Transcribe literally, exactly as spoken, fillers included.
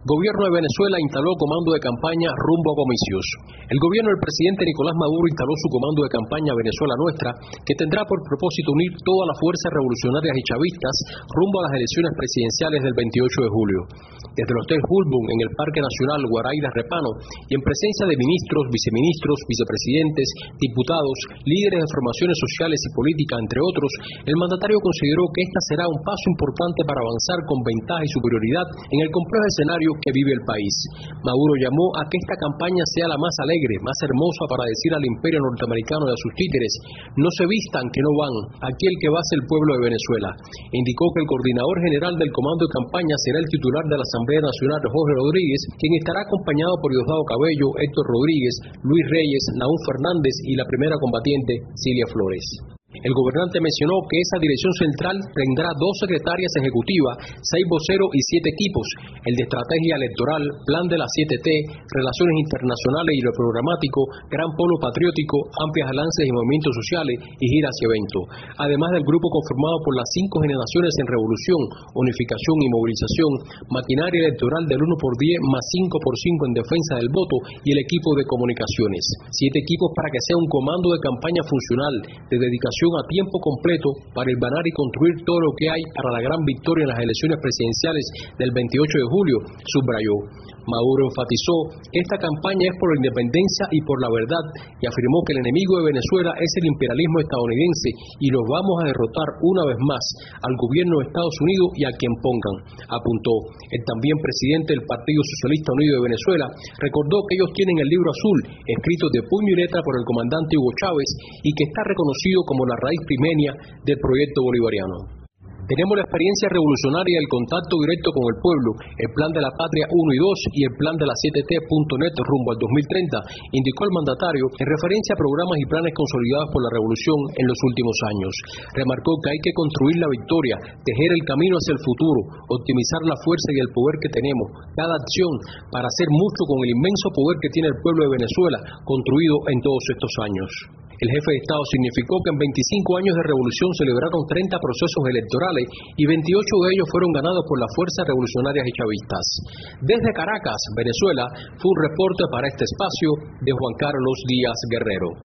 Gobierno de Venezuela instaló comando de campaña rumbo a comicios. El gobierno del presidente Nicolás Maduro instaló su comando de campaña Venezuela Nuestra, que tendrá por propósito unir todas las fuerzas revolucionarias y chavistas rumbo a las elecciones presidenciales del veintiocho de julio. Desde el Hotel Hulbun en el Parque Nacional Guaraíra Repano y en presencia de ministros, viceministros, vicepresidentes, diputados, líderes de formaciones sociales y políticas, entre otros, el mandatario consideró que esta será un paso importante para avanzar con ventaja y superioridad en el complejo escenario que vive el país. Maduro llamó a que esta campaña sea la más alegre, más hermosa para decir al imperio norteamericano y a sus títeres: no se vistan que no van, aquí el que va es el pueblo de Venezuela. Indicó que el coordinador general del comando de campaña será el titular de la Asamblea Nacional, Jorge Rodríguez, quien estará acompañado por Diosdado Cabello, Héctor Rodríguez, Luis Reyes, Naúm Fernández y la primera combatiente, Cilia Flores. El gobernante mencionó que esa dirección central tendrá dos secretarias ejecutivas, seis voceros y siete equipos: el de estrategia electoral, plan de la siete T, relaciones internacionales y lo programático, gran polo patriótico, amplias alianzas y movimientos sociales y giras y eventos. Además del grupo conformado por las cinco generaciones en revolución, unificación y movilización, maquinaria electoral del uno por diez más cinco por cinco en defensa del voto y el equipo de comunicaciones. Siete equipos para que sea un comando de campaña funcional, de dedicación a tiempo completo para hilvanar y construir todo lo que hay para la gran victoria en las elecciones presidenciales del veintiocho de julio, subrayó. Maduro enfatizó que esta campaña es por la independencia y por la verdad y afirmó que el enemigo de Venezuela es el imperialismo estadounidense y los vamos a derrotar una vez más al gobierno de Estados Unidos y a quien pongan, apuntó. El también presidente del Partido Socialista Unido de Venezuela recordó que ellos tienen el libro azul, escrito de puño y letra por el comandante Hugo Chávez y que está reconocido como la raíz primenia del proyecto bolivariano. Tenemos la experiencia revolucionaria del contacto directo con el pueblo, el plan de la patria uno y dos y el plan de la siete T punto net rumbo al dos mil treinta, indicó el mandatario en referencia a programas y planes consolidados por la revolución en los últimos años. Remarcó que hay que construir la victoria, tejer el camino hacia el futuro, optimizar la fuerza y el poder que tenemos, cada acción, para hacer mucho con el inmenso poder que tiene el pueblo de Venezuela, construido en todos estos años. El jefe de Estado significó que en veinticinco años de revolución celebraron treinta procesos electorales y veintiocho de ellos fueron ganados por las fuerzas revolucionarias y chavistas. Desde Caracas, Venezuela, fue un reporte para este espacio de Juan Carlos Díaz Guerrero.